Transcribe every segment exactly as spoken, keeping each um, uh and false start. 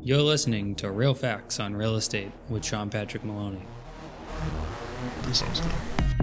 You're listening to Real Facts on Real Estate with Sean Patrick Maloney. That sounds good.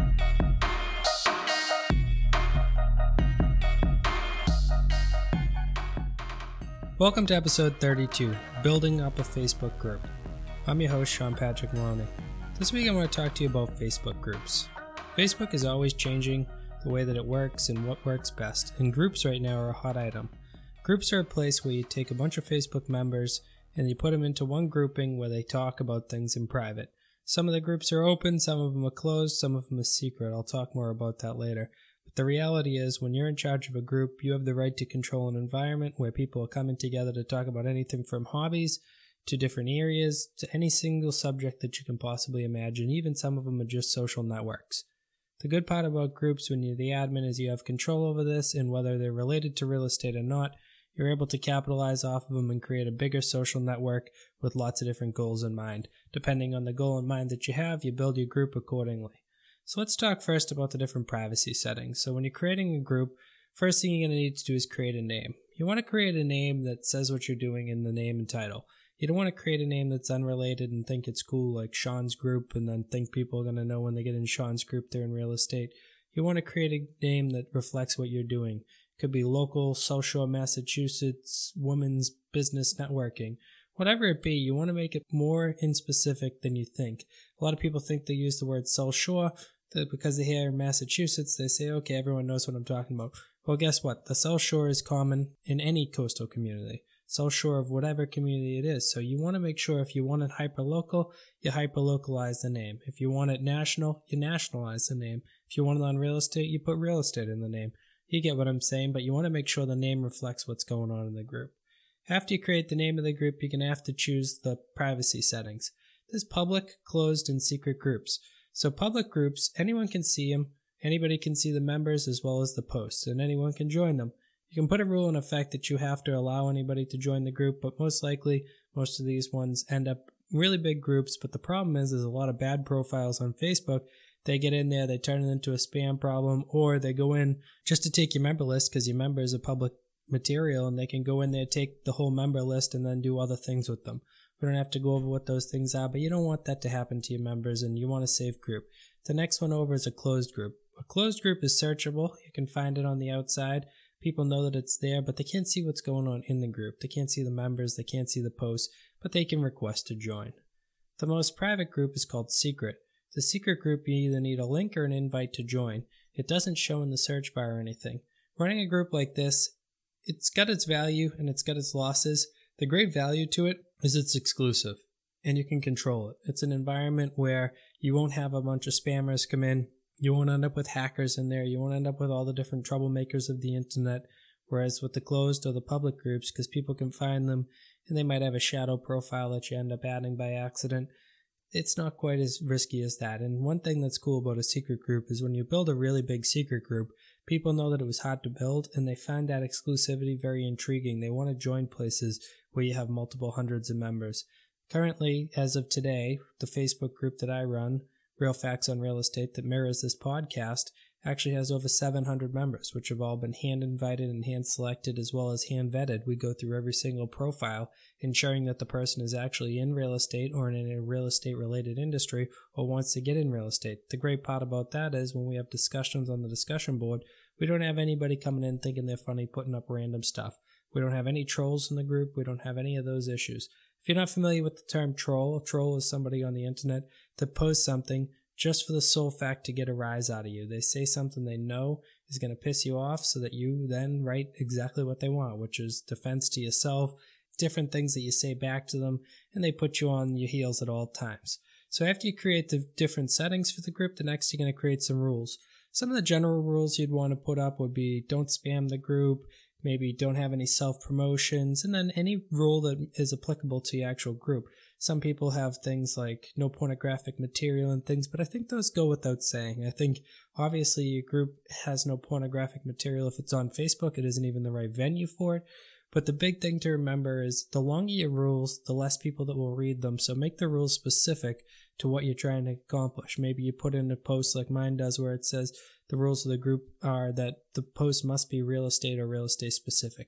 Welcome to episode thirty-two, Building Up a Facebook Group. I'm your host, Sean Patrick Maloney. This week I want to talk to you about Facebook groups. Facebook is always changing the way that it works and what works best, and groups right now are a hot item. Groups are a place where you take a bunch of Facebook members and you put them into one grouping where they talk about things in private. Some of the groups are open, some of them are closed, some of them are secret. I'll talk more about that later. But the reality is, when you're in charge of a group, you have the right to control an environment where people are coming together to talk about anything from hobbies to different areas to any single subject that you can possibly imagine. Even some of them are just social networks. The good part about groups when you're the admin is you have control over this, and whether they're related to real estate or not, you're able to capitalize off of them and create a bigger social network with lots of different goals in mind. Depending on the goal in mind that you have, you build your group accordingly. So let's talk first about the different privacy settings. So when you're creating a group, first thing you're going to need to do is create a name. You want to create a name that says what you're doing in the name and title. You don't want to create a name that's unrelated and think it's cool, like Sean's Group, and then think people are going to know when they get in Sean's Group they're in real estate. You want to create a name that reflects what you're doing. Could be local, South Shore, Massachusetts, women's business networking. Whatever it be, you want to make it more in specific than you think. A lot of people think they use the word South Shore because they hear Massachusetts. They say, okay, everyone knows what I'm talking about. Well, guess what? The South Shore is common in any coastal community. South Shore of whatever community it is. So you want to make sure if you want it hyper-local, you hyper-localize the name. If you want it national, you nationalize the name. If you want it on real estate, you put real estate in the name. You get what I'm saying, but you want to make sure the name reflects what's going on in the group. After you create the name of the group, you're going to have to choose the privacy settings. There's public, closed, and secret groups. So public groups, anyone can see them. Anybody can see the members as well as the posts, and anyone can join them. You can put a rule in effect that you have to allow anybody to join the group, but most likely, most of these ones end up really big groups. But the problem is there's a lot of bad profiles on Facebook. They get in there, they turn it into a spam problem, or they go in just to take your member list because your members are public material, and they can go in there, take the whole member list, and then do other things with them. We don't have to go over what those things are, but you don't want that to happen to your members, and you want a safe group. The next one over is a closed group. A closed group is searchable. You can find it on the outside. People know that it's there, but they can't see what's going on in the group. They can't see the members, they can't see the posts, but they can request to join. The most private group is called secret. The secret group, you either need a link or an invite to join. It doesn't show in the search bar or anything. Running a group like this, it's got its value and it's got its losses. The great value to it is it's exclusive and you can control it. It's an environment where you won't have a bunch of spammers come in. You won't end up with hackers in there. You won't end up with all the different troublemakers of the internet. Whereas with the closed or the public groups, because people can find them and they might have a shadow profile that you end up adding by accident, it's not quite as risky as that. And one thing that's cool about a secret group is when you build a really big secret group, people know that it was hard to build and they find that exclusivity very intriguing. They want to join places where you have multiple hundreds of members. Currently, as of today, the Facebook group that I run, Real Facts on Real Estate, that mirrors this podcast, actually has over seven hundred members, which have all been hand invited and hand selected as well as hand vetted. We go through every single profile, ensuring that the person is actually in real estate or in a real estate related industry or wants to get in real estate. The great part about that is when we have discussions on the discussion board, we don't have anybody coming in thinking they're funny, putting up random stuff. We don't have any trolls in the group. We don't have any of those issues. If you're not familiar with the term troll, a troll is somebody on the internet that posts something just for the sole fact to get a rise out of you. They say something they know is going to piss you off so that you then write exactly what they want, which is defense to yourself, different things that you say back to them, and they put you on your heels at all times. So after you create the different settings for the group, the next you're going to create some rules. Some of the general rules you'd want to put up would be don't spam the group, maybe don't have any self-promotions, and then any rule that is applicable to your actual group. Some people have things like no pornographic material and things, but I think those go without saying. I think obviously your group has no pornographic material. If it's on Facebook, it isn't even the right venue for it. But the big thing to remember is the longer your rules, the less people that will read them. So make the rules specific to what you're trying to accomplish. Maybe you put in a post like mine does where it says the rules of the group are that the post must be real estate or real estate specific.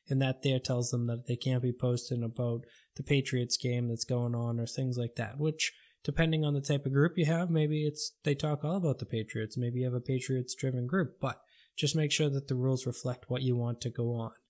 and that there tells them that they can't be posting about the Patriots game that's going on or things like that, which depending on the type of group you have, maybe it's they talk all about the Patriots. Maybe you have a Patriots-driven group, but just make sure that the rules reflect what you want to go on.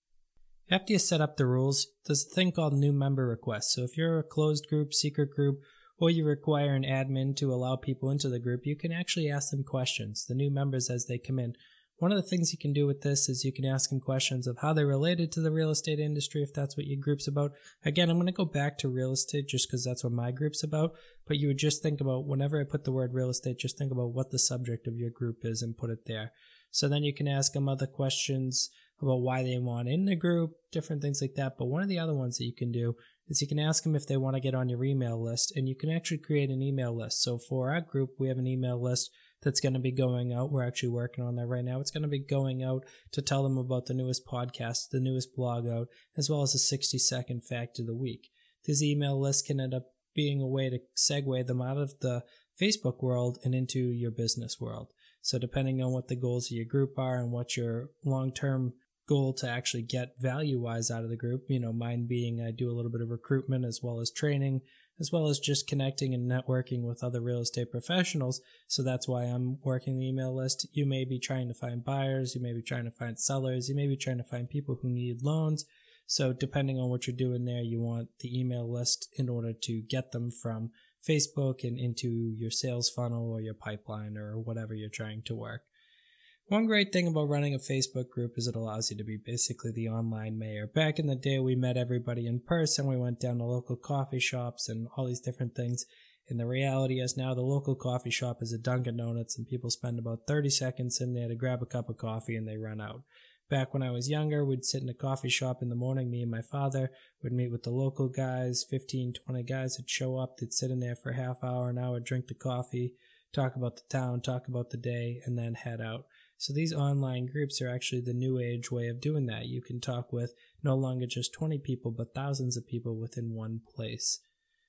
After you set up the rules, there's a thing called new member requests. So if you're a closed group, secret group, or you require an admin to allow people into the group, you can actually ask them questions, the new members as they come in. One of the things you can do with this is you can ask them questions of how they're related to the real estate industry, if that's what your group's about. Again, I'm going to go back to real estate just because that's what my group's about, but you would just think about, whenever I put the word real estate, just think about what the subject of your group is and put it there. So then you can ask them other questions about why they want in the group, different things like that. But one of the other ones that you can do is you can ask them if they want to get on your email list, and you can actually create an email list. So for our group, we have an email list that's going to be going out. We're actually working on that right now. It's going to be going out to tell them about the newest podcast, the newest blog out, as well as a sixty second fact of the week. This email list can end up being a way to segue them out of the Facebook world and into your business world. So depending on what the goals of your group are and what your long-term goal to actually get value-wise out of the group, you know, mine being I do a little bit of recruitment as well as training, as well as just connecting and networking with other real estate professionals. So that's why I'm working the email list. You may be trying to find buyers, you may be trying to find sellers, you may be trying to find people who need loans. So depending on what you're doing there, you want the email list in order to get them from Facebook and into your sales funnel or your pipeline or whatever you're trying to work. One great thing about running a Facebook group is it allows you to be basically the online mayor. Back in the day, we met everybody in person. We went down to local coffee shops and all these different things. And the reality is now the local coffee shop is a Dunkin' Donuts, and people spend about thirty seconds in there to grab a cup of coffee and they run out. Back when I was younger, we'd sit in a coffee shop in the morning, me and my father would meet with the local guys, fifteen, twenty guys would show up, they'd sit in there for a half hour, an hour, drink the coffee, talk about the town, talk about the day, and then head out. So these online groups are actually the new age way of doing that. You can talk with no longer just twenty people, but thousands of people within one place.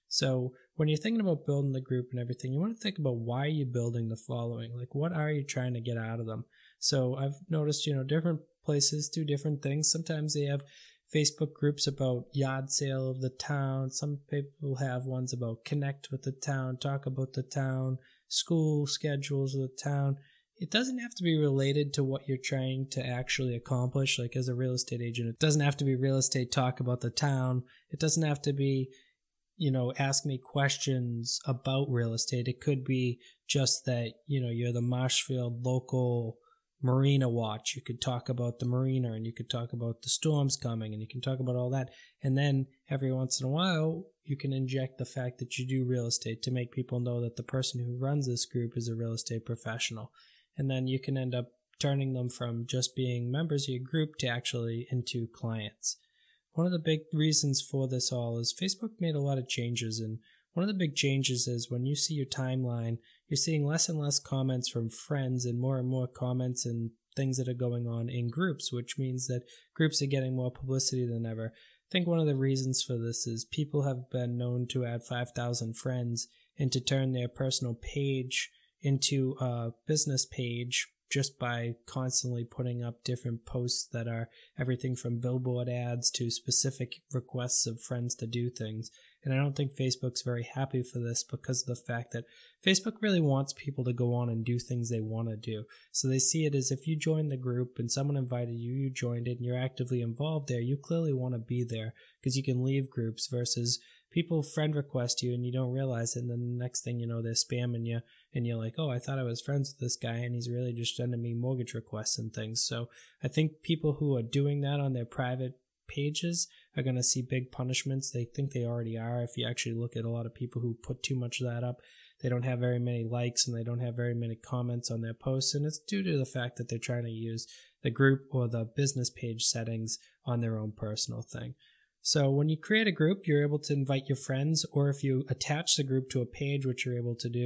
So when you're thinking about building the group and everything, you want to think about why you're building the following. Like, what are you trying to get out of them? So I've noticed, you know, different places do different things. Sometimes they have Facebook groups about yard sale of the town. Some people have ones about connect with the town, talk about the town, school schedules of the town. It doesn't have to be related to what you're trying to actually accomplish. Like as a real estate agent, it doesn't have to be real estate talk about the town. It doesn't have to be, you know, ask me questions about real estate. It could be just that, you know, you're the Marshfield local marina watch. You could talk about the marina, and you could talk about the storms coming, and you can talk about all that. And then every once in a while, you can inject the fact that you do real estate to make people know that the person who runs this group is a real estate professional. And then you can end up turning them from just being members of your group to actually into clients. One of the big reasons for this all is Facebook made a lot of changes, and one of the big changes is when you see your timeline, you're seeing less and less comments from friends and more and more comments and things that are going on in groups, which means that groups are getting more publicity than ever. I think one of the reasons for this is people have been known to add five thousand friends and to turn their personal page into a business page just by constantly putting up different posts that are everything from billboard ads to specific requests of friends to do things. And I don't think Facebook's very happy for this because of the fact that Facebook really wants people to go on and do things they want to do. So they see it as if you joined the group and someone invited you, you joined it, and you're actively involved there, you clearly want to be there because you can leave groups versus people friend request you and you don't realize it, and then the next thing you know, they're spamming you, and you're like, oh, I thought I was friends with this guy, and he's really just sending me mortgage requests and things. So I think people who are doing that on their private pages are going to see big punishments. They think they already are. If you actually look at a lot of people who put too much of that up, they don't have very many likes and they don't have very many comments on their posts, and it's due to the fact that they're trying to use the group or the business page settings on their own personal thing. So when you create a group, you're able to invite your friends, or if you attach the group to a page, which you're able to do,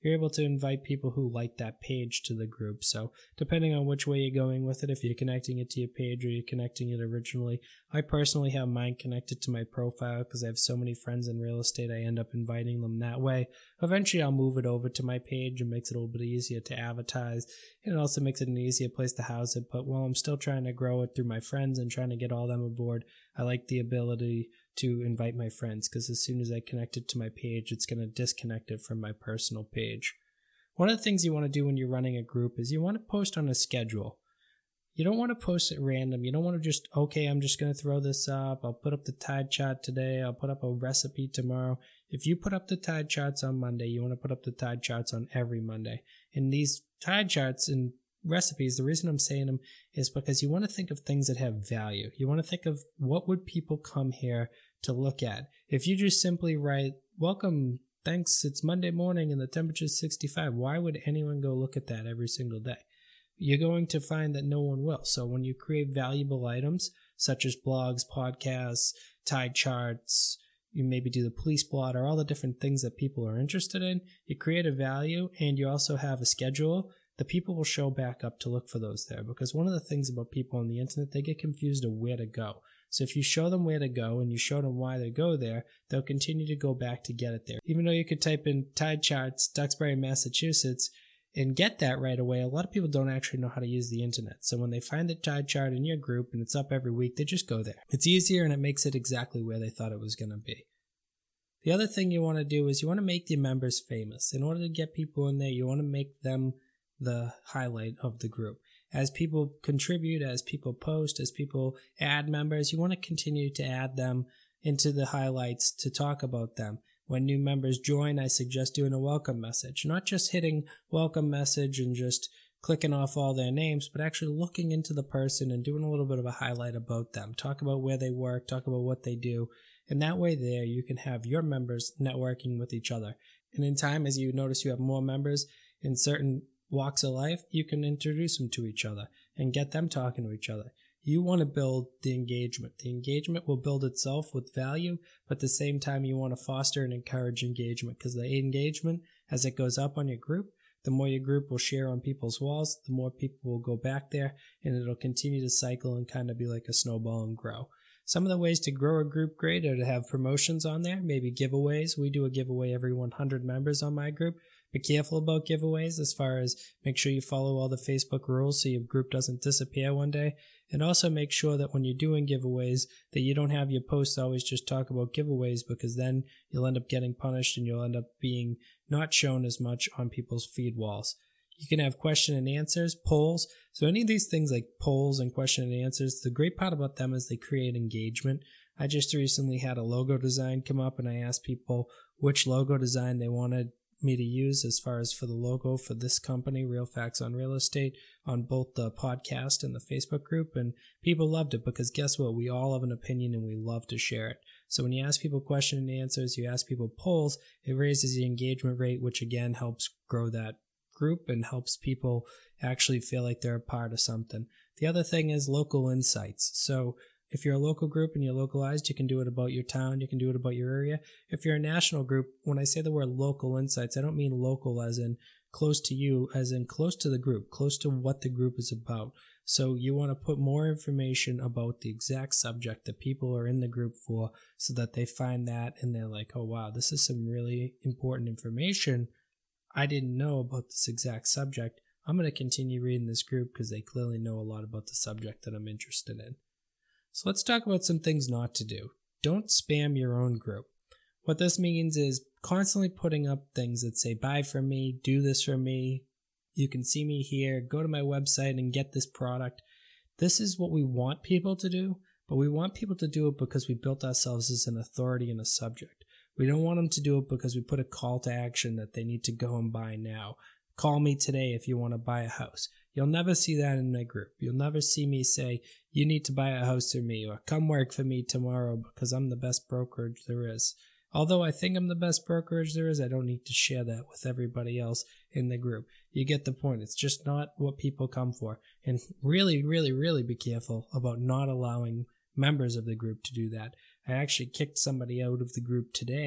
you're able to invite people who like that page to the group. So depending on which way you're going with it, if you're connecting it to your page or you're connecting it originally, I personally have mine connected to my profile because I have so many friends in real estate, I end up inviting them that way. Eventually I'll move it over to my page and makes it a little bit easier to advertise, and it also makes it an easier place to house it. But while I'm still trying to grow it through my friends and trying to get all them aboard, I like the ability to invite my friends, because as soon as I connect it to my page, it's going to disconnect it from my personal page. One of the things you want to do when you're running a group is you want to post on a schedule. You don't want to post at random. You don't want to just, okay, I'm just going to throw this up. I'll put up the tide chart today. I'll put up a recipe tomorrow. If you put up the tide charts on Monday, you want to put up the tide charts on every Monday. And these tide charts and recipes, the reason I'm saying them is because you want to think of things that have value. You want to think of what would people come here to look at. If you just simply write, welcome, thanks, it's Monday morning and the temperature is sixty-five, why would anyone go look at that every single day? You're going to find that no one will. So when you create valuable items such as blogs, podcasts, tide charts, you maybe do the police blot or all the different things that people are interested in, you create a value and you also have a schedule. The people will show back up to look for those there, because one of the things about people on the internet, they get confused of where to go. So if you show them where to go and you show them why they go there, they'll continue to go back to get it there. Even though you could type in tide charts, Duxbury, Massachusetts, and get that right away, a lot of people don't actually know how to use the internet. So when they find the tide chart in your group and it's up every week, they just go there. It's easier and it makes it exactly where they thought it was going to be. The other thing you want to do is you want to make your members famous. In order to get people in there, you want to make them the highlight of the group. As people contribute, as people post, as people add members, you want to continue to add them into the highlights to talk about them. When new members join, I suggest doing a welcome message, not just hitting welcome message and just clicking off all their names, but actually looking into the person and doing a little bit of a highlight about them. Talk about where they work, talk about what they do, and that way there you can have your members networking with each other. And in time, as you notice you have more members in certain walks of life, you can introduce them to each other and get them talking to each other. You want to build the engagement. The engagement will build itself with value, but at the same time you want to foster and encourage engagement, because the engagement, as it goes up on your group, the more your group will share on people's walls, the more people will go back there, and it'll continue to cycle and kind of be like a snowball and grow. Some of the ways to grow a group great are to have promotions on there, maybe giveaways. We do a giveaway every one hundred members on my group. Be careful about giveaways as far as make sure you follow all the Facebook rules so your group doesn't disappear one day. And also make sure that when you're doing giveaways that you don't have your posts always just talk about giveaways, because then you'll end up getting punished and you'll end up being not shown as much on people's feed walls. You can have question and answers, polls. So any of these things like polls and question and answers, the great part about them is they create engagement. I just recently had a logo design come up and I asked people which logo design they wanted me to use as far as for the logo for this company, Real Facts on Real Estate, on both the podcast and the Facebook group, and people loved it because guess what? We all have an opinion and we love to share it. So when you ask people question and answers, you ask people polls, it raises the engagement rate, which again helps grow that group and helps people actually feel like they're a part of something. The other thing is local insights. So if you're a local group and you're localized, you can do it about your town, you can do it about your area. If you're a national group, when I say the word local insights, I don't mean local as in close to you, as in close to the group, close to what the group is about. So you want to put more information about the exact subject that people are in the group for so that they find that and they're like, oh wow, this is some really important information. I didn't know about this exact subject. I'm going to continue reading this group because they clearly know a lot about the subject that I'm interested in. So let's talk about some things not to do. Don't spam your own group. What this means is constantly putting up things that say, buy from me, do this for me, you can see me here, go to my website and get this product. This is what we want people to do, but we want people to do it because we built ourselves as an authority in a subject. We don't want them to do it because we put a call to action that they need to go and buy now. Call me today if you want to buy a house. You'll never see that in my group. You'll never see me say, you need to buy a house through me, or come work for me tomorrow because I'm the best brokerage there is. Although I think I'm the best brokerage there is, I don't need to share that with everybody else in the group. You get the point. It's just not what people come for. And really, really, really be careful about not allowing members of the group to do that. I actually kicked somebody out of the group today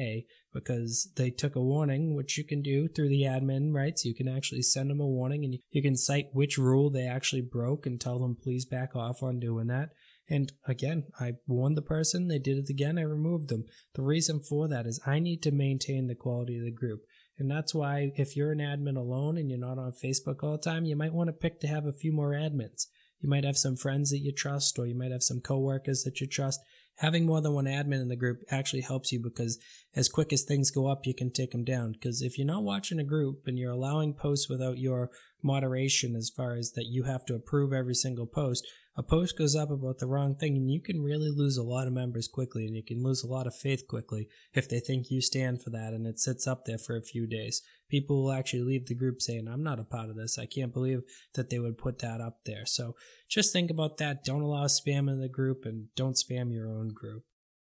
because they took a warning, which you can do through the admin, right? So you can actually send them a warning and you can cite which rule they actually broke and tell them please back off on doing that. And again, I warned the person, they did it again, I removed them. The reason for that is I need to maintain the quality of the group. And that's why if you're an admin alone and you're not on Facebook all the time, you might want to pick to have a few more admins. You might have some friends that you trust, or you might have some coworkers that you trust. Having more than one admin in the group actually helps you, because as quick as things go up, you can take them down. Because if you're not watching a group and you're allowing posts without your moderation, as far as that you have to approve every single post, a post goes up about the wrong thing and you can really lose a lot of members quickly, and you can lose a lot of faith quickly if they think you stand for that and it sits up there for a few days. People will actually leave the group saying, I'm not a part of this. I can't believe that they would put that up there. So just think about that. Don't allow spam in the group, and don't spam your own group.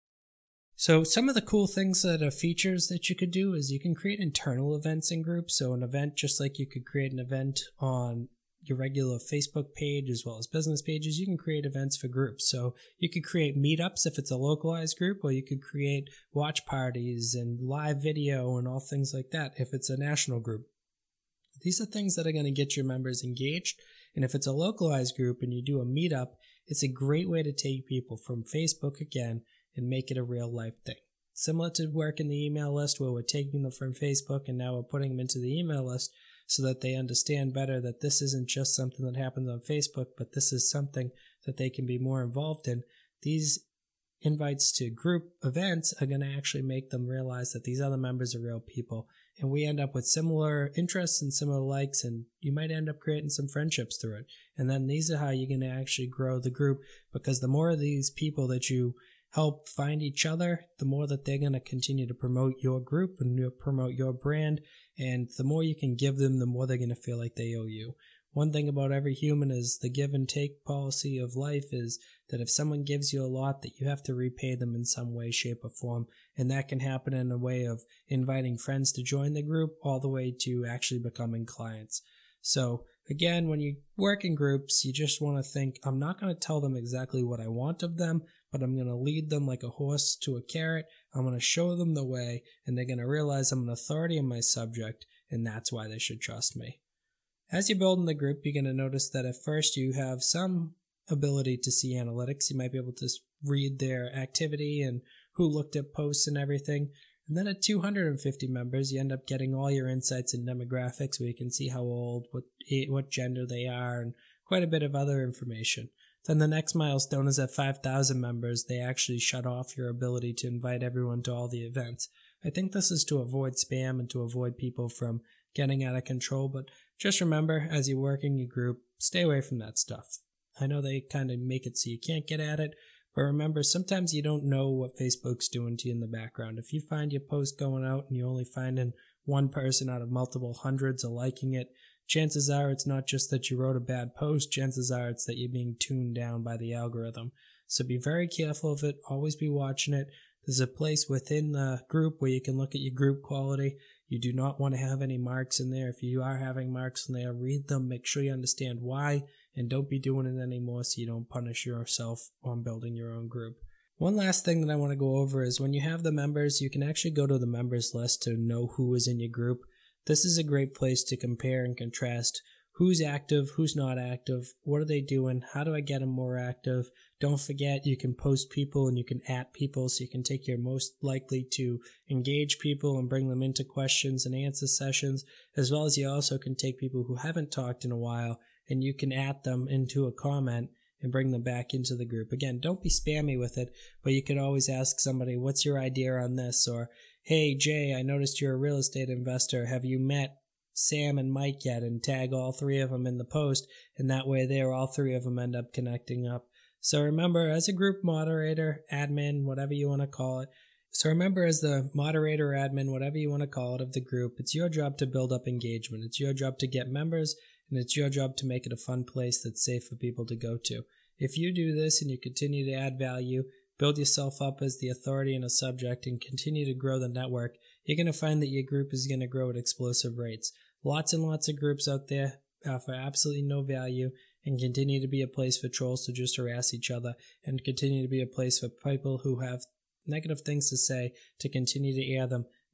So some of the cool things that are features that you could do is you can create internal events in groups. So an event, just like you could create an event on your regular Facebook page as well as business pages, you can create events for groups. So you could create meetups if it's a localized group, or you could create watch parties and live video and all things like that if it's a national group. These are things that are going to get your members engaged. And if it's a localized group and you do a meetup, it's a great way to take people from Facebook again and make it a real life thing. Similar to work in the email list, where we're taking them from Facebook and now we're putting them into the email list, so that they understand better that this isn't just something that happens on Facebook, but this is something that they can be more involved in. These invites to group events are going to actually make them realize that these other members are real people. And we end up with similar interests and similar likes, and you might end up creating some friendships through it. And then these are how you're going to actually grow the group, because the more of these people that you help find each other, the more that they're going to continue to promote your group and promote your brand. And the more you can give them, the more they're going to feel like they owe you. One thing about every human is the give and take policy of life is that if someone gives you a lot, that you have to repay them in some way, shape, or form. And that can happen in a way of inviting friends to join the group, all the way to actually becoming clients. So again, when you work in groups, you just want to think, I'm not going to tell them exactly what I want of them, but I'm going to lead them like a horse to a carrot. I'm going to show them the way, and they're going to realize I'm an authority in my subject, and that's why they should trust me. As you're building the group, you're going to notice that at first you have some ability to see analytics. You might be able to read their activity and who looked at posts and everything. And then at two hundred fifty members, you end up getting all your insights and demographics, where you can see how old, what what gender they are, and quite a bit of other information. Then the next milestone is at five thousand members, they actually shut off your ability to invite everyone to all the events. I think this is to avoid spam and to avoid people from getting out of control, but just remember, as you're working your group, stay away from that stuff. I know they kind of make it so you can't get at it, but remember, sometimes you don't know what Facebook's doing to you in the background. If you find your post going out and you're only finding one person out of multiple hundreds are liking it, chances are it's not just that you wrote a bad post, chances are it's that you're being tuned down by the algorithm. So be very careful of it, always be watching it. There's a place within the group where you can look at your group quality. You do not want to have any marks in there. If you are having marks in there, read them, make sure you understand why, and don't be doing it anymore so you don't punish yourself on building your own group. One last thing that I want to go over is when you have the members, you can actually go to the members list to know who is in your group. This is a great place to compare and contrast who's active, who's not active, what are they doing, how do I get them more active. Don't forget, you can post people and you can at people, so you can take your most likely to engage people and bring them into questions and answer sessions, as well as you also can take people who haven't talked in a while and you can at them into a comment and bring them back into the group. Again, don't be spammy with it, but you could always ask somebody, what's your idea on this? Or, hey, Jay, I noticed you're a real estate investor. Have you met Sam and Mike yet? And tag all three of them in the post, and that way there, all three of them end up connecting up. So remember, as a group moderator, admin, whatever you want to call it, so remember, as the moderator or admin, whatever you want to call it, of the group, it's your job to build up engagement. It's your job to get members, and it's your job to make it a fun place that's safe for people to go to. If you do this and you continue to add value, build yourself up as the authority in a subject, and continue to grow the network, you're going to find that your group is going to grow at explosive rates. Lots and lots of groups out there offer absolutely no value and continue to be a place for trolls to just harass each other, and continue to be a place for people who have negative things to say to continue to air them,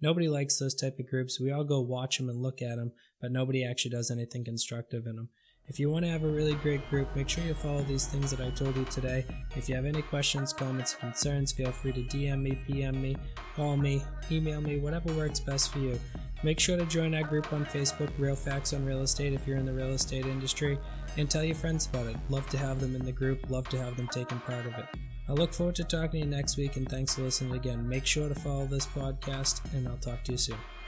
Nobody likes those type of groups. We all go watch them and look at them, but nobody actually does anything constructive in them. If you want to have a really great group, make sure you follow these things that I told you today. If you have any questions, comments, concerns, feel free to D M me, P M me, call me, email me, whatever works best for you. Make sure to join our group on Facebook, Real Facts on Real Estate, if you're in the real estate industry, and tell your friends about it. Love to have them in the group, love to have them taking part of it. I look forward to talking to you next week, and thanks for listening again. Make sure to follow this podcast, and I'll talk to you soon.